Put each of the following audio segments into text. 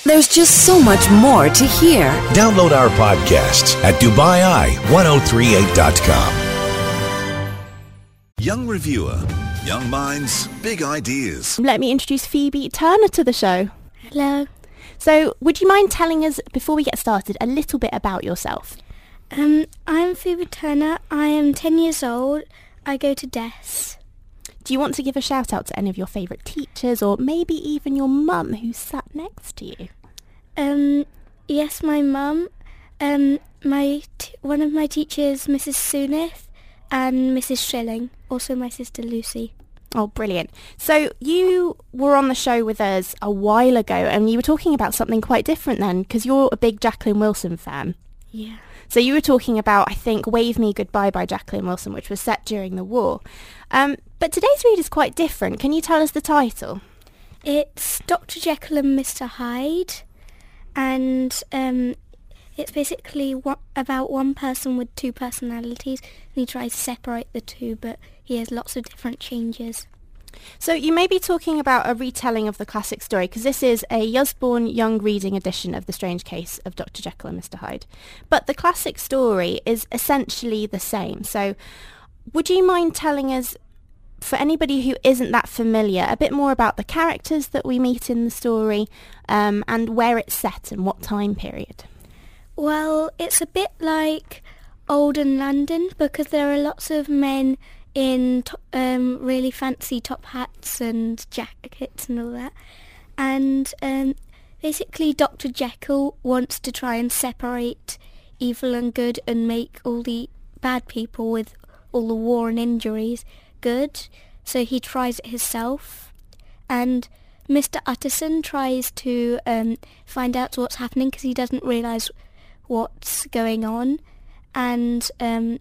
There's just so much more to hear. Download our podcasts at DubaiI1038.com. Young reviewer, young minds, big ideas. Let me introduce Phoebe Turner to the show. Hello. So, would you mind telling us, before we get started, a little bit about yourself? I'm Phoebe Turner. I am 10 years old. I go to DES. Do you want to give a shout out to any of your favourite teachers, or maybe even your mum who sat next to you? Yes, my mum. One of my teachers, Mrs. Soonith, and Mrs. Schilling. Also my sister Lucy. Oh, brilliant. So you were on the show with us a while ago, and you were talking about something quite different then, because you're a big Jacqueline Wilson fan. Yeah. So you were talking about, I think, Wave Me Goodbye by Jacqueline Wilson, which was set during the war. But today's read is quite different. Can you tell us the title? It's Dr. Jekyll and Mr. Hyde, and it's basically about one person with two personalities, and he tries to separate the two, but he has lots of different changes. So you may be talking about a retelling of the classic story, because this is a Usborne Young Reading edition of The Strange Case of Dr. Jekyll and Mr. Hyde. But the classic story is essentially the same. So would you mind telling us, for anybody who isn't that familiar, a bit more about the characters that we meet in the story, and where it's set and what time period? Well, it's a bit like olden London, because there are lots of men in really fancy top hats and jackets and all that. And basically Dr. Jekyll wants to try and separate evil and good and make all the bad people with all the war and injuries good. So he tries it himself. And Mr. Utterson tries to find out what's happening, because he doesn't realise what's going on. And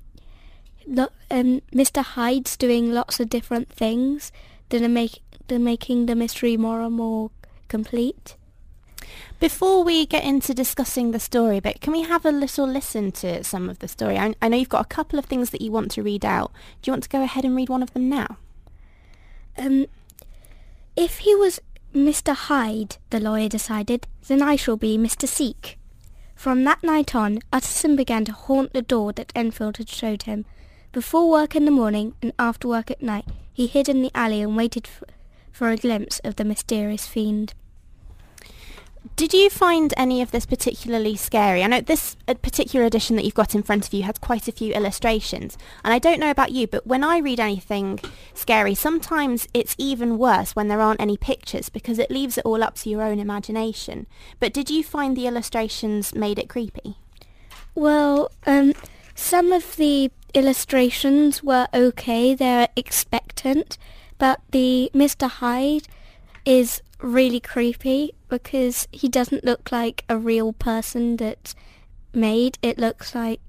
Mr. Hyde's doing lots of different things that are making the mystery more and more complete. Before we get into discussing the story a bit, can we have a little listen to some of the story? I know you've got a couple of things that you want to read out. Do you want to go ahead and read one of them now? If he was Mr. Hyde, the lawyer decided, then I shall be Mr. Seek. From that night on, Utterson began to haunt the door that Enfield had showed him. Before work in the morning and after work at night, he hid in the alley and waited for a glimpse of the mysterious fiend. Did you find any of this particularly scary? I know this particular edition that you've got in front of you has quite a few illustrations. And I don't know about you, but when I read anything scary, sometimes it's even worse when there aren't any pictures, because it leaves it all up to your own imagination. But did you find the illustrations made it creepy? Well, some of the illustrations were okay. They're expectant. But the Mr. Hyde is really creepy, because he doesn't look like a real person that's made. It looks like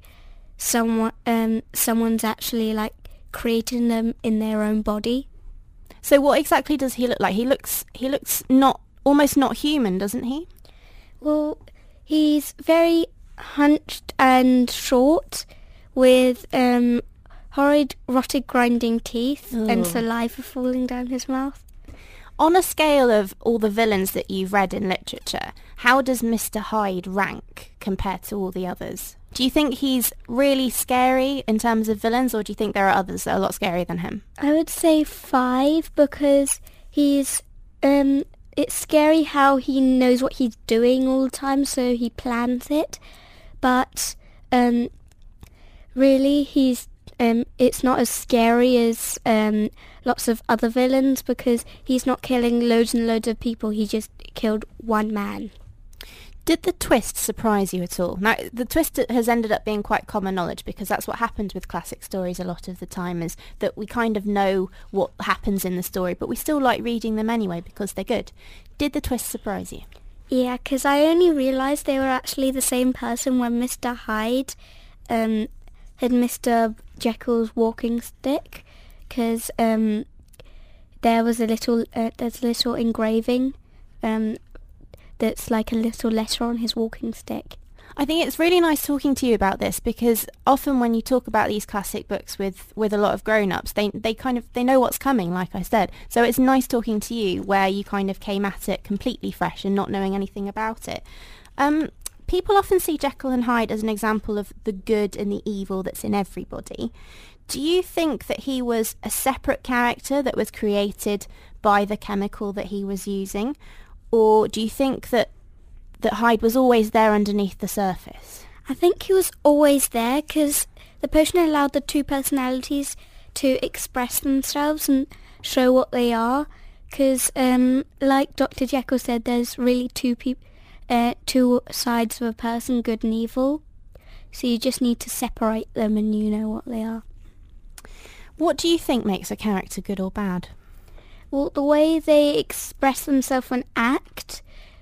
someone's actually like creating them in their own body. So what exactly does he look like? He looks not almost not human, doesn't he? Well, he's very hunched and short, with horrid rotted grinding teeth and saliva falling down his mouth. On a scale of all the villains that you've read in literature, how does Mr. Hyde rank compared to all the others? Do you think he's really scary in terms of villains, or do you think there are others that are a lot scarier than him? I would say 5, because he's it's scary how he knows what he's doing all the time, so he plans it. But really, he's it's not as scary as lots of other villains, because he's not killing loads and loads of people. He just killed one man. Did the twist surprise you at all? Now, the twist has ended up being quite common knowledge, because that's what happens with classic stories a lot of the time, is that we kind of know what happens in the story, but we still like reading them anyway because they're good. Did the twist surprise you? Yeah, because I only realised they were actually the same person when Mr. Hyde had Mr. Jekyll's walking stick, because there's a little engraving that's like a little letter on his walking stick. I think it's really nice talking to you about this because often when you talk about these classic books with a lot of grown-ups, they know what's coming, like I said. So it's nice talking to you where you kind of came at it completely fresh and not knowing anything about it. People often see Jekyll and Hyde as an example of the good and the evil that's in everybody. Do you think that he was a separate character that was created by the chemical that he was using? Or do you think that Hyde was always there underneath the surface? I think he was always there because the potion allowed the two personalities to express themselves and show what they are. Because, like Dr. Jekyll said, there's really two sides of a person, good and evil. So you just need to separate them and you know what they are. What do you think makes a character good or bad? Well, the way they express themselves and act,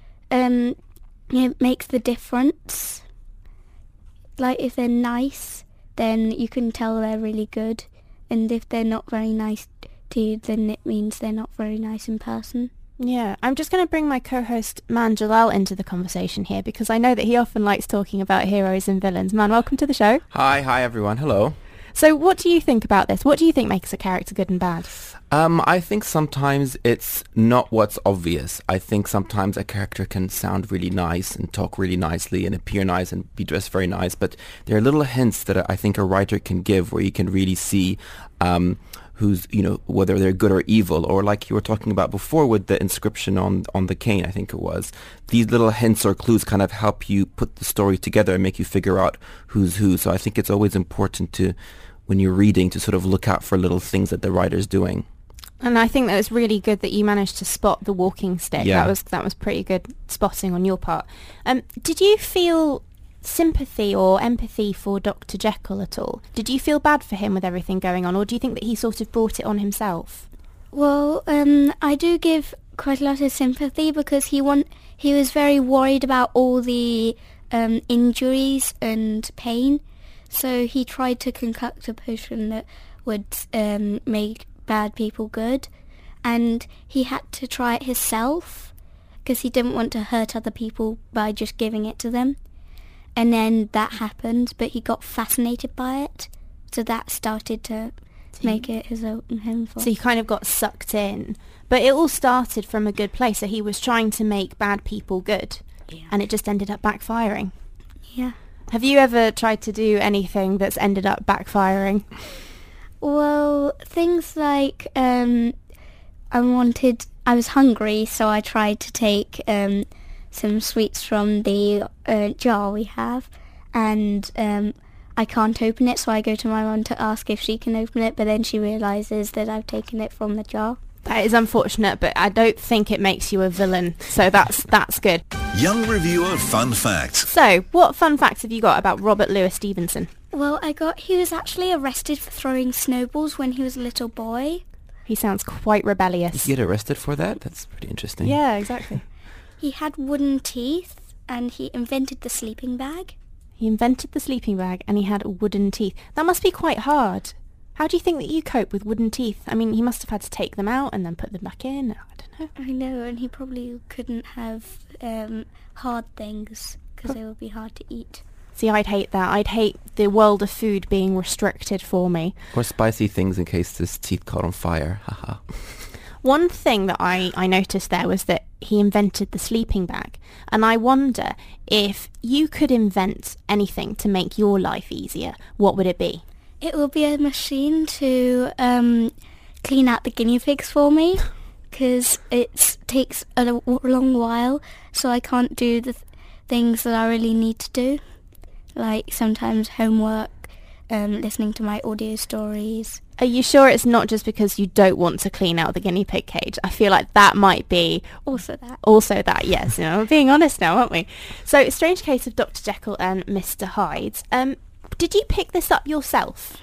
it makes the difference. Like if they're nice, then you can tell they're really good. And if they're not very nice to you, then it means they're not very nice in person. Yeah, I'm just going to bring my co-host Man Jalal into the conversation here because I know that he often likes talking about heroes and villains. Man, welcome to the show. Hi everyone, hello. So what do you think about this? What do you think makes a character good and bad? I think sometimes it's not what's obvious. I think sometimes a character can sound really nice and talk really nicely and appear nice and be dressed very nice, but there are little hints that I think a writer can give where you can really see who's, whether they're good or evil, or like you were talking about before with the inscription on the cane, I think it was. These little hints or clues kind of help you put the story together and make you figure out who's who. So I think it's always important to, when you're reading, to sort of look out for little things that the writer's doing. And I think that was really good that you managed to spot the walking stick. Yeah. That was pretty good spotting on your part. Did you feel sympathy or empathy for Dr. Jekyll at all? Did you feel bad for him with everything going on, or do you think that he sort of brought it on himself? Well, I do give quite a lot of sympathy because he was very worried about all the injuries and pain, so he tried to concoct a potion that would make bad people good, and he had to try it himself because he didn't want to hurt other people by just giving it to them. And then that happened, but he got fascinated by it, so that started to make it his own him for. So he kind of got sucked in, but it all started from a good place. So he was trying to make bad people good, and it just ended up backfiring. Yeah. Have you ever tried to do anything that's ended up backfiring? Well, things like I was hungry, so I tried to take some sweets from the jar we have, and I can't open it, so I go to my mum to ask if she can open it, but then she realises that I've taken it from the jar. That is unfortunate, but I don't think it makes you a villain, so that's good. Young Reviewer Fun Fact. So, what fun facts have you got about Robert Louis Stevenson? Well, he was actually arrested for throwing snowballs when he was a little boy. He sounds quite rebellious. Did you get arrested for that? That's pretty interesting. Yeah, exactly. He had wooden teeth, and he invented the sleeping bag. He invented the sleeping bag, and he had wooden teeth. That must be quite hard. How do you think that you cope with wooden teeth? I mean, he must have had to take them out and then put them back in. I don't know. I know, and he probably couldn't have hard things because they would be hard to eat. See, I'd hate that. I'd hate the world of food being restricted for me. Or spicy things in case his teeth caught on fire. Haha. One thing that I noticed there was that he invented the sleeping bag. And I wonder if you could invent anything to make your life easier, what would it be? It will be a machine to clean out the guinea pigs for me, because it takes a long while, so I can't do the things that I really need to do, like sometimes homework, listening to my audio stories. Are you sure it's not just because you don't want to clean out the guinea pig cage? I feel like that might be... Also that. Also that, yes. We're being honest now, aren't we? So, Strange Case of Dr. Jekyll and Mr. Hyde. Did you pick this up yourself?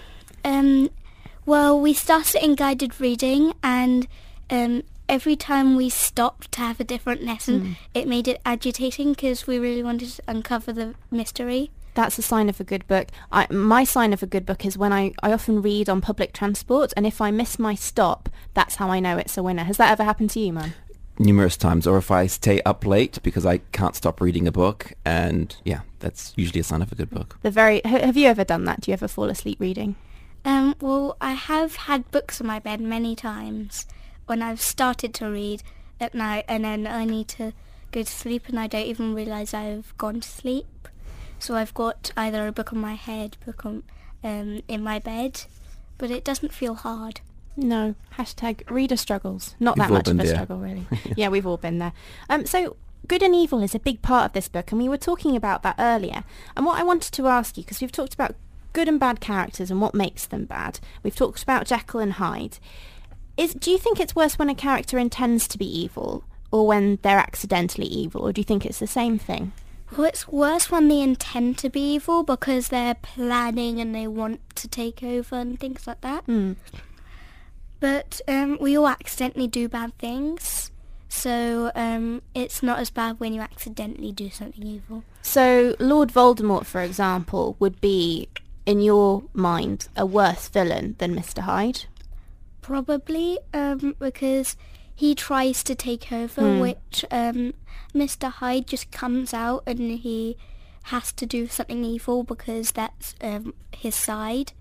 Well, we started in guided reading, and every time we stopped to have a different lesson, it made it agitating because we really wanted to uncover the mystery. That's a sign of a good book. My sign of a good book is when I often read on public transport, and if I miss my stop, that's how I know it's a winner. Has that ever happened to you, man? numerous times, or if I stay up late because I can't stop reading a book, and yeah, that's usually a sign of a good book. Have you ever done that? Do you ever fall asleep reading? Well, I have had books on my bed many times when I've started to read at night, and then I need to go to sleep and I don't even realise I've gone to sleep. So I've got either a book on my head, book on in my bed, but it doesn't feel hard. No. Hashtag reader struggles. Not We've that all much of been a there. struggle, really. Yeah, we've all been there. So good and evil is a big part of this book, and we were talking about that earlier. And what I wanted to ask you, because we've talked about good and bad characters and what makes them bad. We've talked about Jekyll and Hyde. Do you think it's worse when a character intends to be evil or when they're accidentally evil, or do you think it's the same thing? Well, it's worse when they intend to be evil because they're planning and they want to take over and things like that. But we all accidentally do bad things, so it's not as bad when you accidentally do something evil. So Lord Voldemort, for example, would be, in your mind, a worse villain than Mr. Hyde? Probably, because he tries to take over, which Mr. Hyde just comes out and he has to do something evil because that's his side.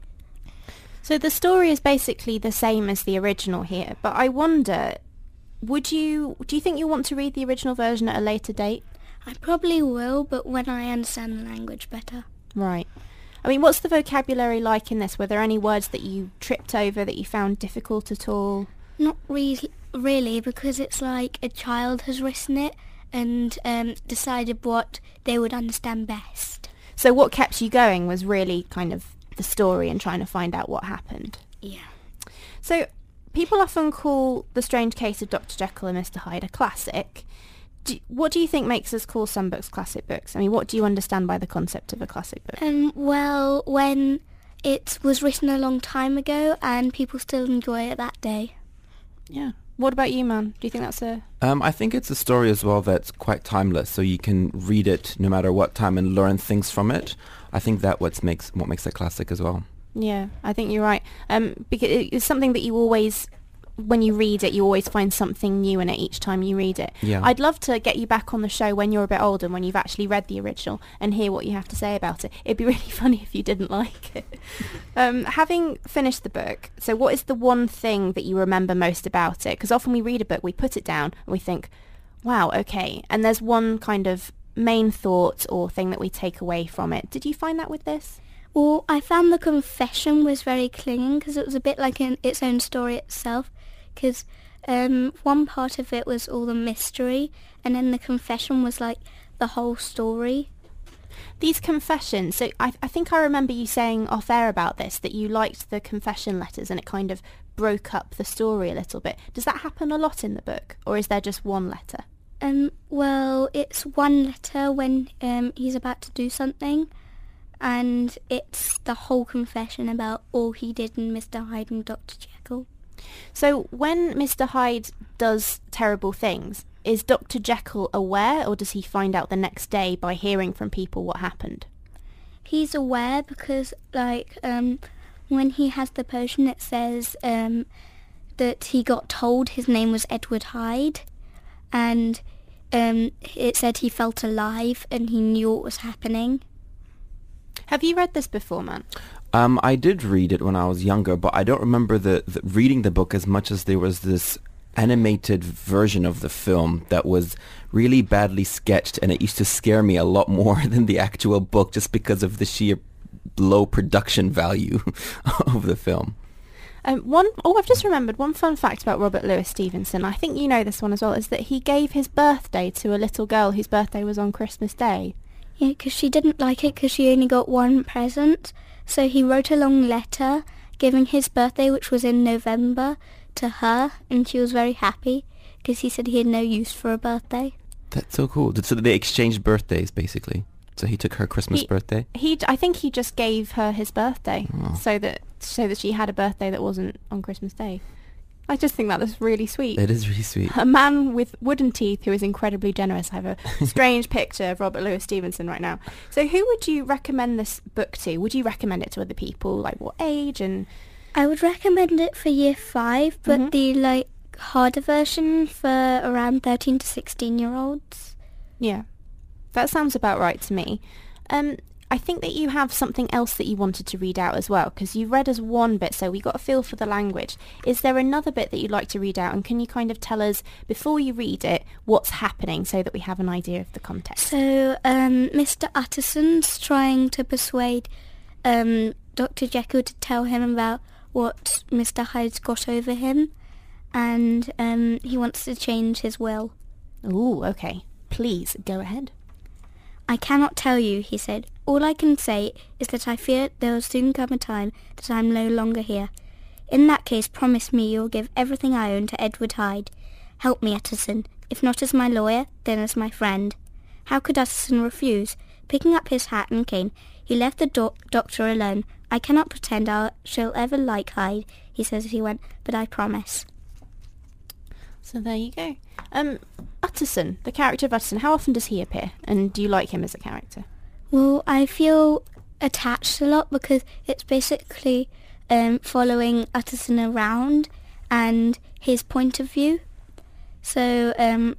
So the story is basically the same as the original here, but I wonder, do you think you'll want to read the original version at a later date? I probably will, but when I understand the language better. Right. I mean, what's the vocabulary like in this? Were there any words that you tripped over that you found difficult at all? Not really, because it's like a child has written it and decided what they would understand best. So what kept you going was really kind of the story and trying to find out what happened. Yeah. So people often call The Strange Case of Dr. Jekyll and Mr. Hyde a classic. What do you think makes us call some books classic books? I mean, what do you understand by the concept of a classic book? Well, when it was written a long time ago and people still enjoy it that day. Yeah. What about you, man? Do you think that's a... I think it's a story as well that's quite timeless, so you can read it no matter what time and learn things from it. I think that what makes a classic as well. Yeah, I think you're right. Because it's something that you always, when you read it, you always find something new in it each time you read it. Yeah. I'd love to get you back on the show when you're a bit older and when you've actually read the original and hear what you have to say about it. It'd be really funny if you didn't like it. Having finished the book, so what is the one thing that you remember most about it? Because often we read a book, we put it down and we think, wow, okay. And there's one kind of main thought or thing that we take away from it. Did you find that with this? Well, I found the confession was very clinging because it was a bit like its own story itself. Because one part of it was all the mystery, and then the confession was like the whole story. These confessions, so I think I remember you saying off air about this, that you liked the confession letters and it kind of broke up the story a little bit. Does that happen a lot in the book, or is there just one letter? Well, it's one letter when he's about to do something, and it's the whole confession about all he did in Mr. Hyde and Dr. Jekyll. So when Mr. Hyde does terrible things, is Dr. Jekyll aware, or does he find out the next day by hearing from people what happened? He's aware because, like, when he has the potion, it says that he got told his name was Edward Hyde, and it said he felt alive and he knew what was happening. Have you read this before, man? I did read it when I was younger, but I don't remember the reading the book as much as there was this animated version of the film that was really badly sketched, and it used to scare me a lot more than the actual book just because of the sheer low production value of the film. I've just remembered one fun fact about Robert Louis Stevenson. I think you know this one as well, is that he gave his birthday to a little girl whose birthday was on Christmas Day. Yeah, because she didn't like it because she only got one present. So he wrote a long letter giving his birthday, which was in November, to her, and she was very happy because he said he had no use for a birthday. That's so cool. So they exchanged birthdays, basically. So he took her Christmas birthday? I think he just gave her his birthday so that she had a birthday that wasn't on Christmas Day. I just think that was really sweet. It is really sweet. A man with wooden teeth who is incredibly generous. I have a strange picture of Robert Louis Stevenson right now. So who would you recommend this book to? Would you recommend it to other people? Like what age? And I would recommend it for year 5, but the harder version for around 13 to 16-year-olds. Yeah, that sounds about right to me. I think that you have something else that you wanted to read out as well, because you read us one bit, so we got a feel for the language. Is there another bit that you'd like to read out, and can you kind of tell us, before you read it, what's happening so that we have an idea of the context? So Mr. Utterson's trying to persuade Dr. Jekyll to tell him about what Mr. Hyde's got over him, and he wants to change his will. Ooh, okay. Please, go ahead. I cannot tell you, he said. All I can say is that I fear there will soon come a time that I am no longer here. In that case, promise me you will give everything I own to Edward Hyde. Help me, Utterson. If not as my lawyer, then as my friend. How could Utterson refuse? Picking up his hat and cane, he left the doctor alone. I cannot pretend I shall ever like Hyde, he says as he went, but I promise. So there you go. Utterson, the character of Utterson, how often does he appear? And do you like him as a character? Well, I feel attached a lot because it's basically following Utterson around and his point of view. So,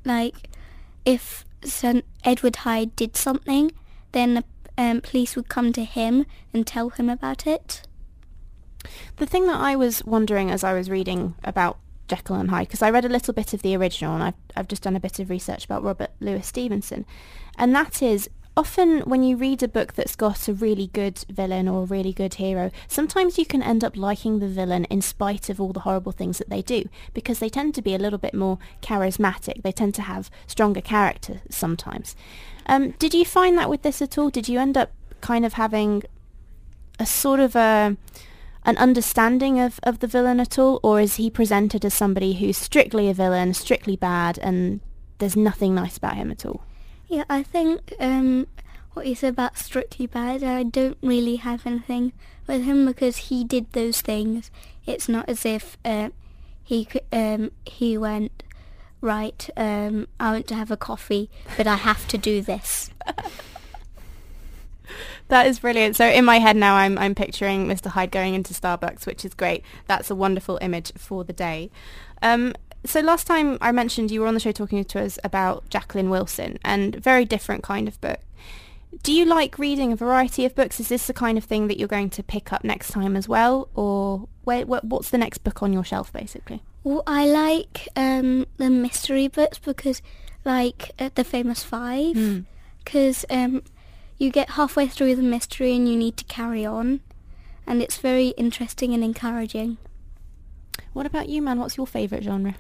if Edward Hyde did something, then the police would come to him and tell him about it. The thing that I was wondering as I was reading about Jekyll and Hyde, because I read a little bit of the original and I've just done a bit of research about Robert Louis Stevenson, and that is, often when you read a book that's got a really good villain or a really good hero, sometimes you can end up liking the villain in spite of all the horrible things that they do, because they tend to be a little bit more charismatic. They tend to have stronger character sometimes. Did you find that with this at all? Did you end up kind of having a sort of an understanding of the villain at all, or is he presented as somebody who's strictly a villain, strictly bad, and there's nothing nice about him at all? Yeah, I think what you said about strictly bad, I don't really have anything with him because he did those things. It's not as if he went, right, I want to have a coffee, but I have to do this. That is brilliant. So in my head now I'm picturing Mr. Hyde going into Starbucks, which is great. That's a wonderful image for the day. So last time I mentioned you were on the show talking to us about Jacqueline Wilson, and very different kind of book. Do you like reading a variety of books? Is this the kind of thing that you're going to pick up next time as well? Or what's the next book on your shelf, basically? Well, I like the mystery books because, like, The Famous Five, because you get halfway through the mystery and you need to carry on, and it's very interesting and encouraging. What about you, man? What's your favourite genre?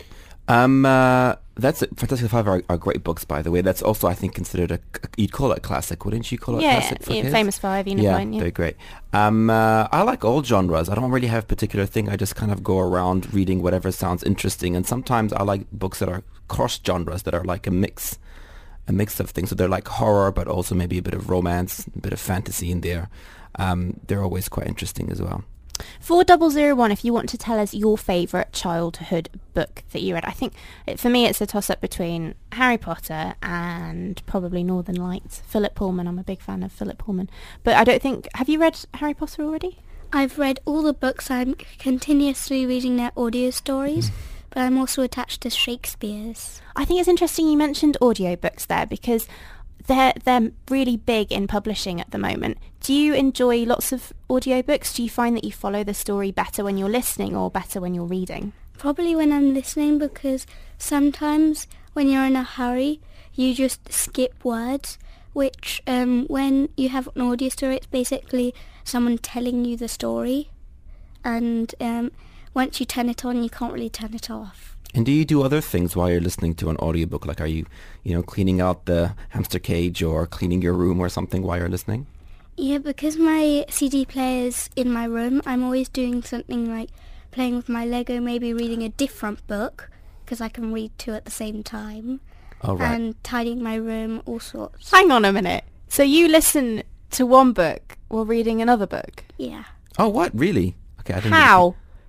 That's Fantastic Five are great books, by the way. That's also, I think, considered you'd call it a classic, wouldn't you call it a classic for kids? Famous Five, Enid Blyton, yeah. They're great. I like all genres. I don't really have a particular thing. I just kind of go around reading whatever sounds interesting, and sometimes I like books that are cross genres, that are like a mix of things. So they're like horror, but also maybe a bit of romance, a bit of fantasy in there. They're always quite interesting as well. 4001, if you want to tell us your favourite childhood book that you read. I think, for me, it's a toss-up between Harry Potter and probably Northern Lights. Philip Pullman, I'm a big fan of Philip Pullman. But I don't think... Have you read Harry Potter already? I've read all the books. I'm continuously reading their audio stories, but I'm also attached to Shakespeare's. I think it's interesting you mentioned audiobooks there, because they're really big in publishing at the moment. Do you enjoy lots of audiobooks? Do you find that you follow the story better when you're listening or better when you're reading? Probably when I'm listening, because sometimes when you're in a hurry, you just skip words, which when you have an audio story, it's basically someone telling you the story. And once you turn it on, you can't really turn it off. And do you do other things while you're listening to an audiobook? Like, are you, cleaning out the hamster cage or cleaning your room or something while you're listening? Yeah, because my CD player's in my room, I'm always doing something like playing with my Lego, maybe reading a different book, because I can read two at the same time. Oh, right. And tidying my room, all sorts. Hang on a minute. So you listen to one book while reading another book? Yeah. Oh, what? Really? Okay, I didn't How?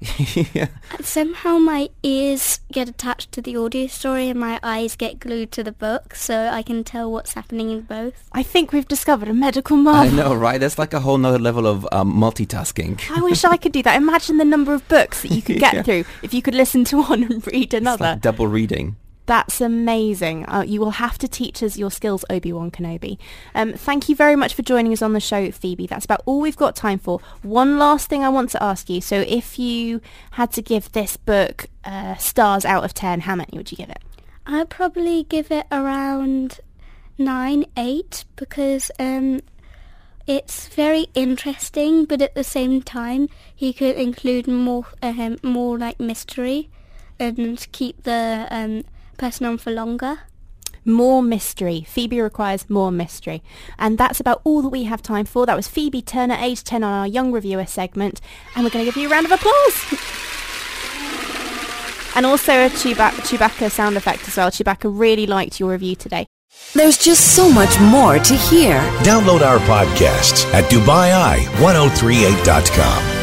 Yeah. Somehow my ears get attached to the audio story and my eyes get glued to the book, so I can tell what's happening in both. I think we've discovered a medical I marvel. know, right? That's like a whole nother level of multitasking. I wish I could do that. Imagine the number of books that you could get Yeah. through if you could listen to one and read It's another. like double reading. That's amazing. You will have to teach us your skills, Obi-Wan Kenobi. Thank you very much for joining us on the show, Phoebe. That's about all we've got time for. One last thing I want to ask you. So if you had to give this book stars out of 10, how many would you give it? I'd probably give it around 9, 8, because it's very interesting, but at the same time, he could include more like mystery and keep the person on for longer. More mystery. Phoebe requires more mystery. And that's about all that we have time for. That was Phoebe Turner, age 10, on our Young Reviewer segment. And we're going to give you a round of applause. And also a Chewbacca sound effect as well. Chewbacca really liked your review today. There's just so much more to hear. Download our podcasts at DubaiEye1038.com.